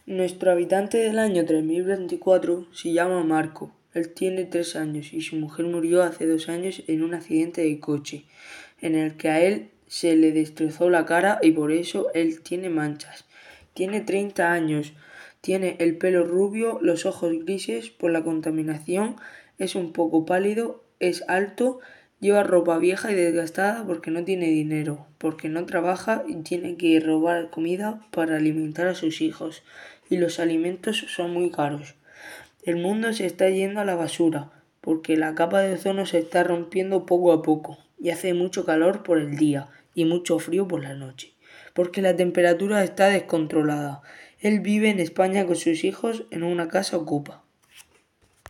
Nuestro habitante del año 3024 se llama Marco. Él tiene 3 años y su mujer murió hace 2 años en un accidente de coche, en el que a él se le destrozó la cara y por eso él tiene manchas. Tiene 30 años, tiene el pelo rubio, los ojos grises por la contaminación, es un poco pálido, es alto, lleva ropa vieja y desgastada porque no tiene dinero, porque no trabaja y tiene que robar comida para alimentar a sus hijos, y los alimentos son muy caros. El mundo se está yendo a la basura, porque la capa de ozono se está rompiendo poco a poco, y hace mucho calor por el día y mucho frío por la noche, porque la temperatura está descontrolada. Él vive en España con sus hijos en una casa ocupa.